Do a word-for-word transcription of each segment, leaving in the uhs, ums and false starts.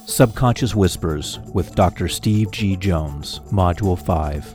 Subconscious Whispers with Doctor Steve G. Jones, Module five.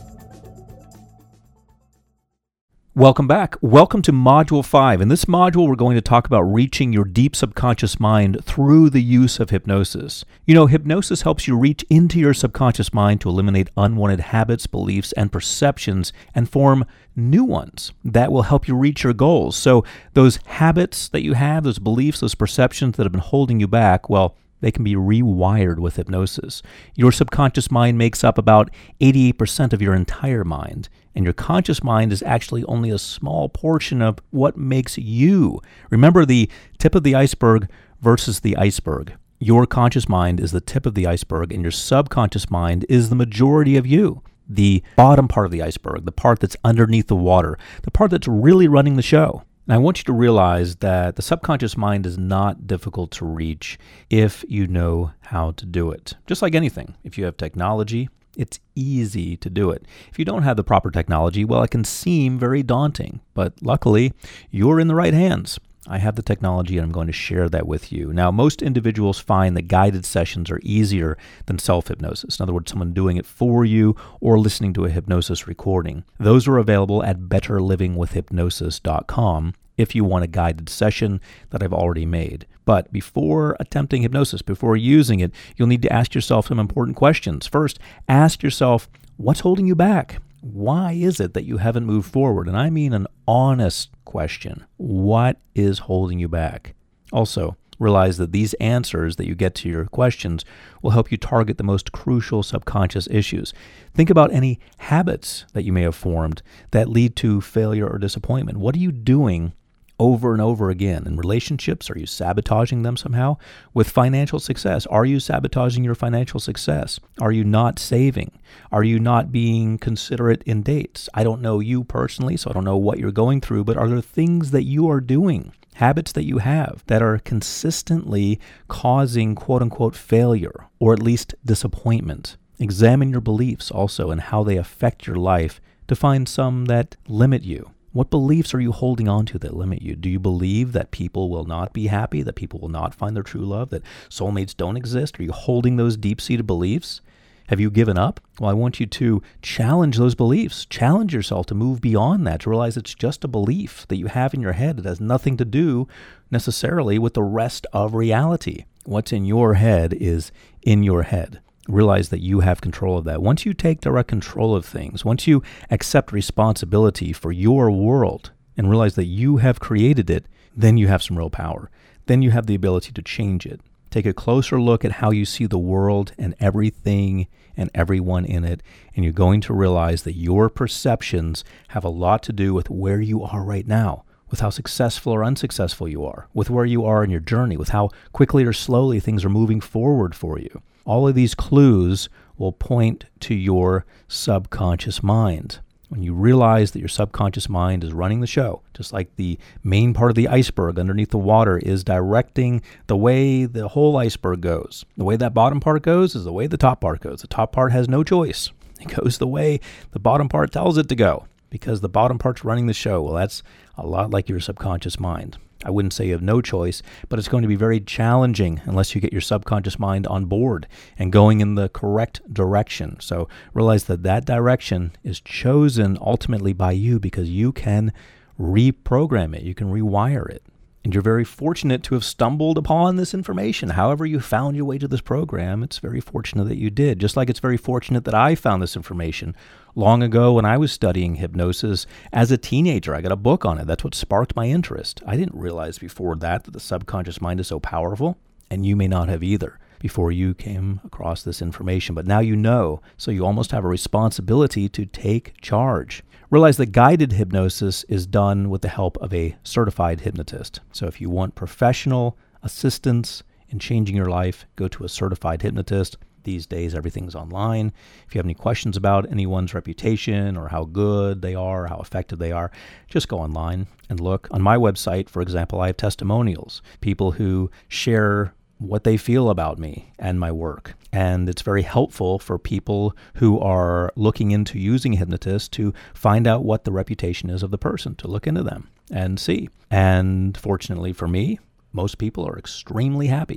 Welcome back. Welcome to Module five. In this module, we're going to talk about reaching your deep subconscious mind through the use of hypnosis. You know, hypnosis helps you reach into your subconscious mind to eliminate unwanted habits, beliefs, and perceptions and form new ones that will help you reach your goals. So those habits that you have, those beliefs, those perceptions that have been holding you back, well, they can be rewired with hypnosis. Your subconscious mind makes up about eighty-eight percent of your entire mind, and your conscious mind is actually only a small portion of what makes you. Remember the tip of the iceberg versus the iceberg. Your conscious mind is the tip of the iceberg, and your subconscious mind is the majority of you. The bottom part of the iceberg, the part that's underneath the water, the part that's really running the show. And I want you to realize that the subconscious mind is not difficult to reach if you know how to do it. Just like anything, if you have technology, it's easy to do it. If you don't have the proper technology, well, it can seem very daunting, but luckily, you're in the right hands. I have the technology and I'm going to share that with you. Now, most individuals find that guided sessions are easier than self-hypnosis. In other words, someone doing it for you or listening to a hypnosis recording. Those are available at better living with hypnosis dot com if you want a guided session that I've already made. But before attempting hypnosis, before using it, you'll need to ask yourself some important questions. First, ask yourself, what's holding you back? Why is it that you haven't moved forward? And I mean an honest question. What is holding you back? Also, realize that these answers that you get to your questions will help you target the most crucial subconscious issues. Think about any habits that you may have formed that lead to failure or disappointment. What are you doing over and over again? In relationships, are you sabotaging them somehow? With financial success, are you sabotaging your financial success? Are you not saving? Are you not being considerate in dates? I don't know you personally, so I don't know what you're going through, but are there things that you are doing, habits that you have, that are consistently causing quote-unquote failure, or at least disappointment? Examine your beliefs also and how they affect your life to find some that limit you. What beliefs are you holding on to that limit you? Do you believe that people will not be happy, that people will not find their true love, that soulmates don't exist? Are you holding those deep-seated beliefs? Have you given up? Well, I want you to challenge those beliefs. Challenge yourself to move beyond that, to realize it's just a belief that you have in your head. It has nothing to do necessarily with the rest of reality. What's in your head is in your head. Realize that you have control of that. Once you take direct control of things, once you accept responsibility for your world and realize that you have created it, then you have some real power. Then you have the ability to change it. Take a closer look at how you see the world and everything and everyone in it, and you're going to realize that your perceptions have a lot to do with where you are right now, with how successful or unsuccessful you are, with where you are in your journey, with how quickly or slowly things are moving forward for you. All of these clues will point to your subconscious mind. When you realize that your subconscious mind is running the show, just like the main part of the iceberg underneath the water is directing the way the whole iceberg goes. The way that bottom part goes is the way the top part goes. The top part has no choice. It goes the way the bottom part tells it to go because the bottom part's running the show. Well, that's a lot like your subconscious mind. I wouldn't say you have no choice, but it's going to be very challenging unless you get your subconscious mind on board and going in the correct direction. So realize that that direction is chosen ultimately by you because you can reprogram it. You can rewire it. And you're very fortunate to have stumbled upon this information. However you found your way to this program, it's very fortunate that you did. Just like it's very fortunate that I found this information long ago when I was studying hypnosis as a teenager. I got a book on it. That's what sparked my interest. I didn't realize before that that the subconscious mind is so powerful, and you may not have either before you came across this information. But now you know, so you almost have a responsibility to take charge. Realize that guided hypnosis is done with the help of a certified hypnotist. So if you want professional assistance in changing your life, go to a certified hypnotist. These days, everything's online. If you have any questions about anyone's reputation or how good they are, how effective they are, just go online and look. On my website, for example, I have testimonials, people who share what they feel about me and my work. And it's very helpful for people who are looking into using a hypnotist to find out what the reputation is of the person, to look into them and see. And fortunately for me, most people are extremely happy.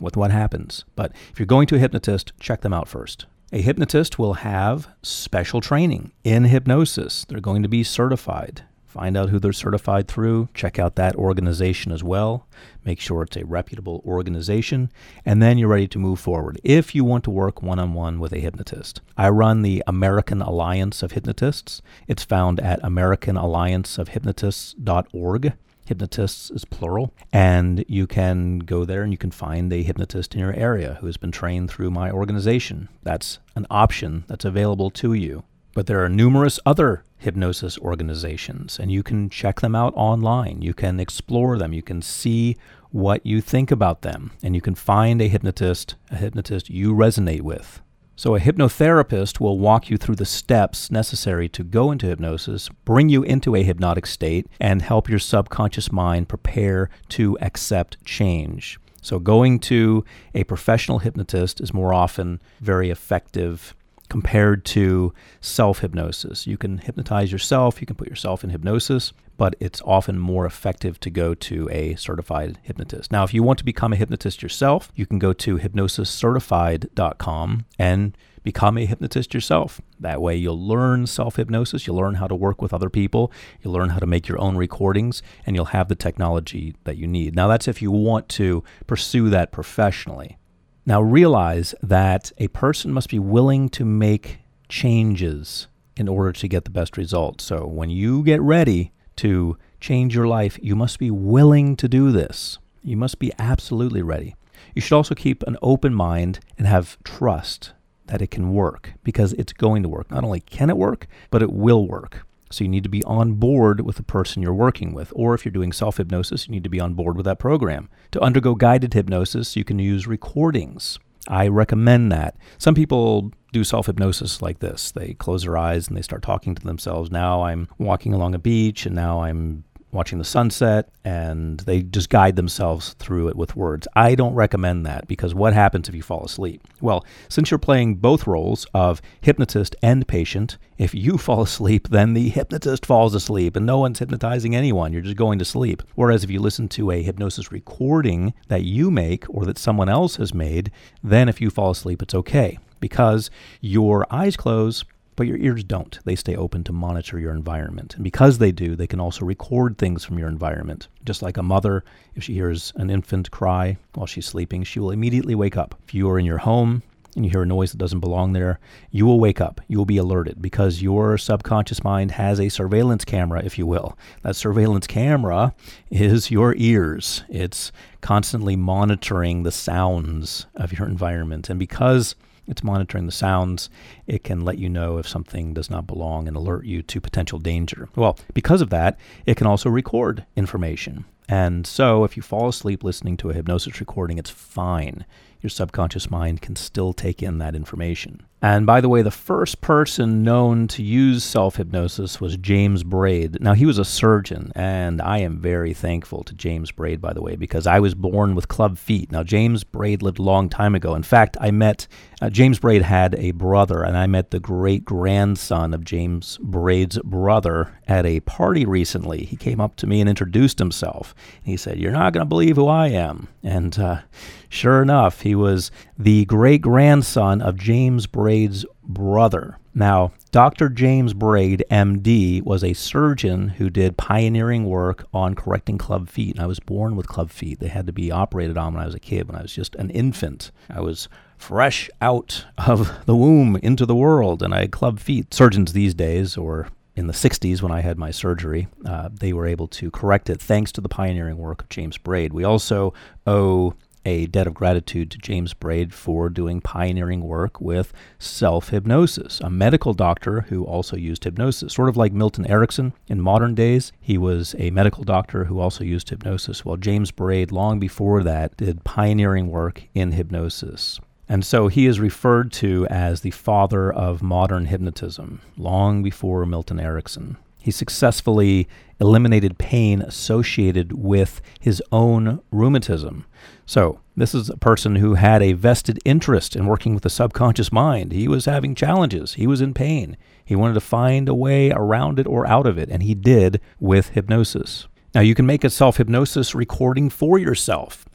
with what happens. But if you're going to a hypnotist, check them out first. A hypnotist will have special training in hypnosis. They're going to be certified. Find out who they're certified through. Check out that organization as well. Make sure it's a reputable organization. And then you're ready to move forward if you want to work one-on-one with a hypnotist. I run the American Alliance of Hypnotists. It's found at american alliance of hypnotists dot org. Hypnotists is plural. And you can go there and you can find a hypnotist in your area who has been trained through my organization. That's an option that's available to you. But there are numerous other hypnosis organizations, and you can check them out online. You can explore them. You can see what you think about them, and you can find a hypnotist, a hypnotist you resonate with. So a hypnotherapist will walk you through the steps necessary to go into hypnosis, bring you into a hypnotic state, and help your subconscious mind prepare to accept change. So going to a professional hypnotist is more often very effective compared to self-hypnosis. You can hypnotize yourself, you can put yourself in hypnosis, but it's often more effective to go to a certified hypnotist. Now, if you want to become a hypnotist yourself, you can go to hypnosis certified dot com and become a hypnotist yourself. That way you'll learn self-hypnosis, you'll learn how to work with other people, you'll learn how to make your own recordings, and you'll have the technology that you need. Now, that's if you want to pursue that professionally. Now realize that a person must be willing to make changes in order to get the best results. So when you get ready to change your life, you must be willing to do this. You must be absolutely ready. You should also keep an open mind and have trust that it can work, because it's going to work. Not only can it work, but it will work. So you need to be on board with the person you're working with. Or if you're doing self-hypnosis, you need to be on board with that program. To undergo guided hypnosis, you can use recordings. I recommend that. Some people do self-hypnosis like this. They close their eyes and they start talking to themselves. Now I'm walking along a beach and now I'm watching the sunset, and they just guide themselves through it with words. I don't recommend that, because what happens if you fall asleep? Well, since you're playing both roles of hypnotist and patient, if you fall asleep, then the hypnotist falls asleep, and no one's hypnotizing anyone. You're just going to sleep. Whereas if you listen to a hypnosis recording that you make or that someone else has made, then if you fall asleep, it's okay, because your eyes close, but your ears don't. They stay open to monitor your environment. And because they do, they can also record things from your environment. Just like a mother, if she hears an infant cry while she's sleeping, she will immediately wake up. If you are in your home and you hear a noise that doesn't belong there, you will wake up. You will be alerted, because your subconscious mind has a surveillance camera, if you will. That surveillance camera is your ears. It's constantly monitoring the sounds of your environment. And because it's monitoring the sounds, it can let you know if something does not belong and alert you to potential danger. Well, because of that, it can also record information. And so if you fall asleep listening to a hypnosis recording, it's fine. Your subconscious mind can still take in that information. And by the way, the first person known to use self-hypnosis was James Braid. Now, he was a surgeon, and I am very thankful to James Braid, by the way, because I was born with club feet. Now, James Braid lived a long time ago. In fact, I met, uh, James Braid had a brother, and I met the great-grandson of James Braid's brother at a party recently. He came up to me and introduced himself. He said, "You're not going to believe who I am." And uh, sure enough, he was the great-grandson of James Braid's brother. Now, Doctor James Braid, M D, was a surgeon who did pioneering work on correcting club feet. And I was born with club feet. They had to be operated on when I was a kid, when I was just an infant. I was fresh out of the womb into the world, and I had club feet. Surgeons these days, or in the sixties when I had my surgery, uh, they were able to correct it thanks to the pioneering work of James Braid. We also owe a debt of gratitude to James Braid for doing pioneering work with self-hypnosis, a medical doctor who also used hypnosis. Sort of like Milton Erickson in modern days, he was a medical doctor who also used hypnosis, while James Braid, long before that, did pioneering work in hypnosis. And so he is referred to as the father of modern hypnotism, long before Milton Erickson. He successfully eliminated pain associated with his own rheumatism. So this is a person who had a vested interest in working with the subconscious mind. He was having challenges. He was in pain. He wanted to find a way around it or out of it, and he did with hypnosis. Now, you can make a self-hypnosis recording for yourself.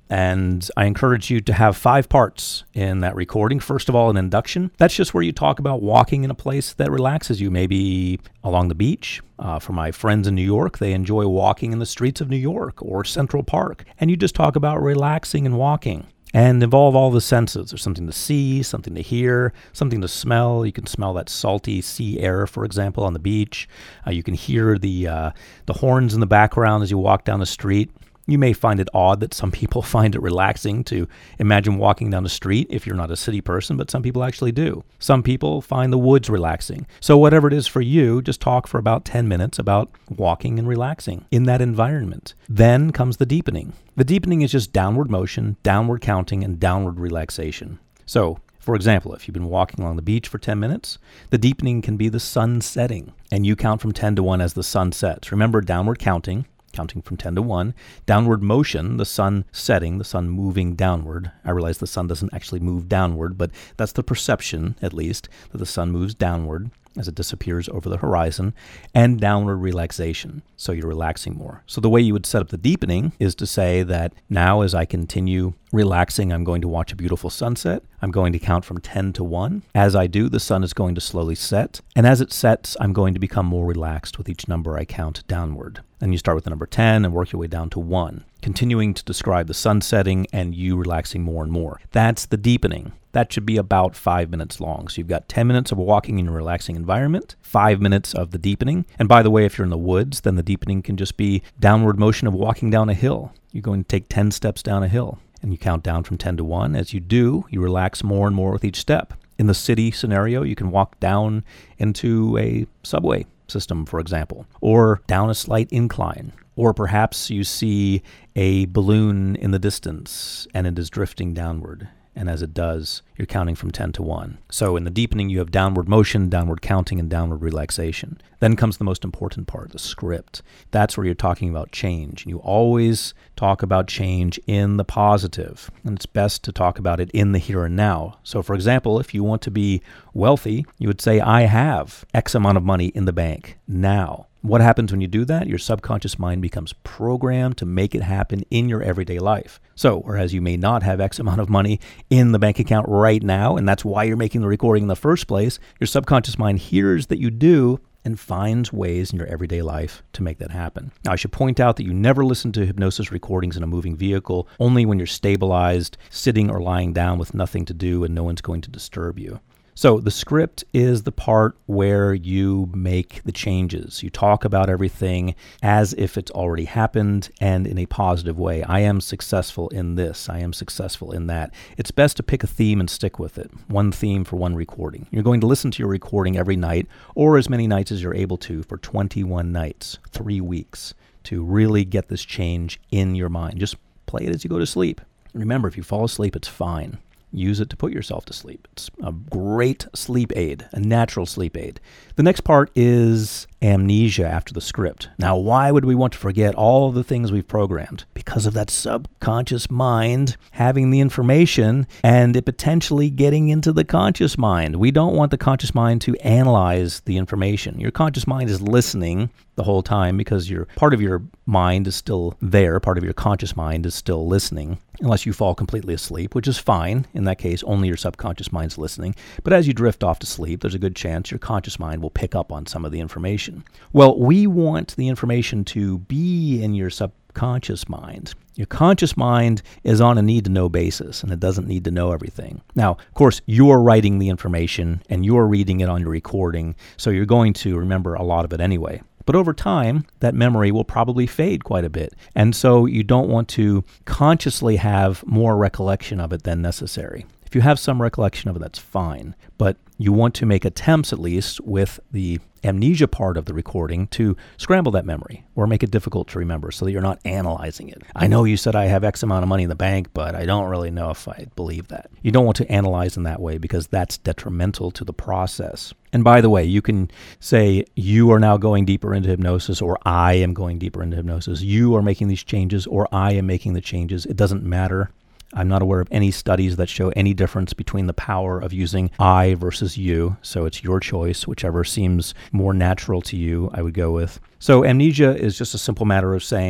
And I encourage you to have five parts in that recording. First of all, an induction. That's just where you talk about walking in a place that relaxes you, maybe along the beach. Uh, for my friends in New York, they enjoy walking in the streets of New York or Central Park. And you just talk about relaxing and walking. And involve all the senses. There's something to see, something to hear, something to smell. You can smell that salty sea air, for example, on the beach. Uh, you can hear the uh, the horns in the background as you walk down the street. You may find it odd that some people find it relaxing to imagine walking down the street if you're not a city person, but some people actually do. Some people find the woods relaxing. So whatever it is for you, just talk for about ten minutes about walking and relaxing in that environment. Then comes the deepening. The deepening is just downward motion, downward counting, and downward relaxation. So, for example, if you've been walking along the beach for ten minutes, the deepening can be the sun setting, and you count from ten to one as the sun sets. Remember, downward counting, counting from ten to one, downward motion, the sun setting, the sun moving downward. I realize the sun doesn't actually move downward, but that's the perception, at least, that the sun moves downward as it disappears over the horizon, and downward relaxation. So you're relaxing more. So the way you would set up the deepening is to say that now as I continue relaxing, I'm going to watch a beautiful sunset. I'm going to count from ten to one. As I do, the sun is going to slowly set. And as it sets, I'm going to become more relaxed with each number I count downward. And you start with the number ten and work your way down to one, continuing to describe the sun setting and you relaxing more and more. That's the deepening. That should be about five minutes long. So you've got ten minutes of walking in a relaxing environment, five minutes of the deepening. And by the way, if you're in the woods, then the deepening can just be downward motion of walking down a hill. You're going to take ten steps down a hill and you count down from ten to one. As you do, you relax more and more with each step. In the city scenario, you can walk down into a subway system, for example, or down a slight incline. Or perhaps you see a balloon in the distance and it is drifting downward. And as it does, you're counting from ten to one. So in the deepening, you have downward motion, downward counting, and downward relaxation. Then comes the most important part, the script. That's where you're talking about change. And you always talk about change in the positive. And it's best to talk about it in the here and now. So for example, if you want to be wealthy, you would say, I have X amount of money in the bank now. What happens when you do that? Your subconscious mind becomes programmed to make it happen in your everyday life. So, whereas you may not have X amount of money in the bank account right now, and that's why you're making the recording in the first place, your subconscious mind hears that you do and finds ways in your everyday life to make that happen. Now, I should point out that you never listen to hypnosis recordings in a moving vehicle, only when you're stabilized, sitting or lying down with nothing to do and no one's going to disturb you. So the script is the part where you make the changes. You talk about everything as if it's already happened and in a positive way. I am successful in this. I am successful in that. It's best to pick a theme and stick with it. One theme for one recording. You're going to listen to your recording every night or as many nights as you're able to for twenty-one nights, three weeks, to really get this change in your mind. Just play it as you go to sleep. Remember, if you fall asleep, it's fine. Use it to put yourself to sleep. It's a great sleep aid, a natural sleep aid. The next part is amnesia after the script. Now, why would we want to forget all the things we've programmed? Because of that subconscious mind having the information and it potentially getting into the conscious mind. We don't want the conscious mind to analyze the information. Your conscious mind is listening the whole time because your part of your mind is still there. Part of your conscious mind is still listening, unless you fall completely asleep, which is fine. In that case, only your subconscious mind's listening. But as you drift off to sleep, there's a good chance your conscious mind will pick up on some of the information. Well, we want the information to be in your subconscious mind. Your conscious mind is on a need-to-know basis, and it doesn't need to know everything. Now, of course, you're writing the information, and you're reading it on your recording, so you're going to remember a lot of it anyway. But over time, that memory will probably fade quite a bit. And so you don't want to consciously have more recollection of it than necessary. If you have some recollection of it, that's fine. But you want to make attempts, at least, with the amnesia part of the recording to scramble that memory or make it difficult to remember so that you're not analyzing it. I know you said I have X amount of money in the bank, but I don't really know if I believe that. You don't want to analyze in that way because that's detrimental to the process. And by the way, you can say you are now going deeper into hypnosis or I am going deeper into hypnosis. You are making these changes or I am making the changes. It doesn't matter. I'm not aware of any studies that show any difference between the power of using I versus you. So it's your choice. Whichever seems more natural to you, I would go with. So amnesia is just a simple matter of saying,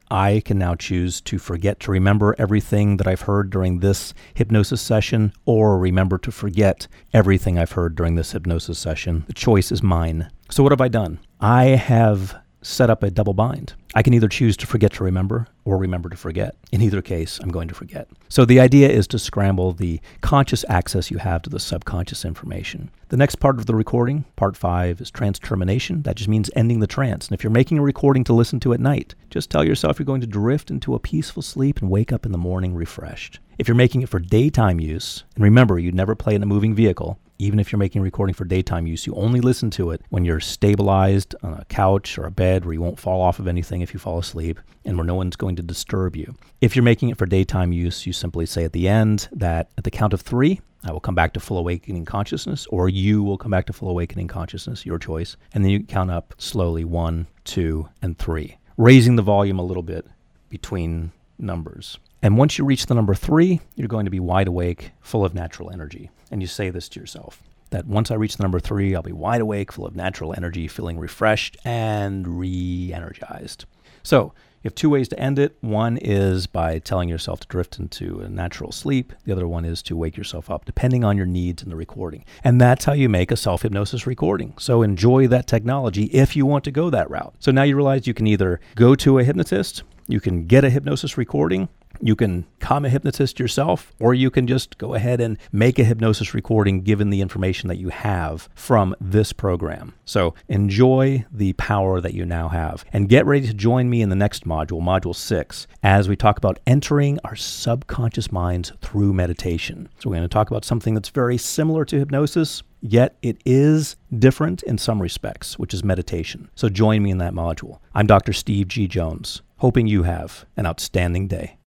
I can now choose to forget to remember everything that I've heard during this hypnosis session, or remember to forget everything I've heard during this hypnosis session. The choice is mine. So what have I done? I have set up a double bind. I can either choose to forget to remember or remember to forget. In either case, I'm going to forget. So the idea is to scramble the conscious access you have to the subconscious information. The next part of the recording, part five, is trance termination. That just means ending the trance. And if you're making a recording to listen to at night, just tell yourself you're going to drift into a peaceful sleep and wake up in the morning refreshed. If you're making it for daytime use, and remember, you'd never play in a moving vehicle. Even if you're making a recording for daytime use, you only listen to it when you're stabilized on a couch or a bed where you won't fall off of anything if you fall asleep and where no one's going to disturb you. If you're making it for daytime use, you simply say at the end that at the count of three, I will come back to full awakening consciousness, or you will come back to full awakening consciousness, your choice. And then you count up slowly, one, two, and three, raising the volume a little bit between numbers. And once you reach the number three, you're going to be wide awake, full of natural energy. And you say this to yourself, that once I reach the number three, I'll be wide awake, full of natural energy, feeling refreshed and re-energized. So you have two ways to end it. One is by telling yourself to drift into a natural sleep. The other one is to wake yourself up, depending on your needs in the recording. And that's how you make a self-hypnosis recording. So enjoy that technology if you want to go that route. So now you realize you can either go to a hypnotist, you can get a hypnosis recording, you can become a hypnotist yourself, or you can just go ahead and make a hypnosis recording given the information that you have from this program. So enjoy the power that you now have, and get ready to join me in the next module, module six, as we talk about entering our subconscious minds through meditation. So we're going to talk about something that's very similar to hypnosis, yet it is different in some respects, which is meditation. So join me in that module. I'm Doctor Steve G. Jones, hoping you have an outstanding day.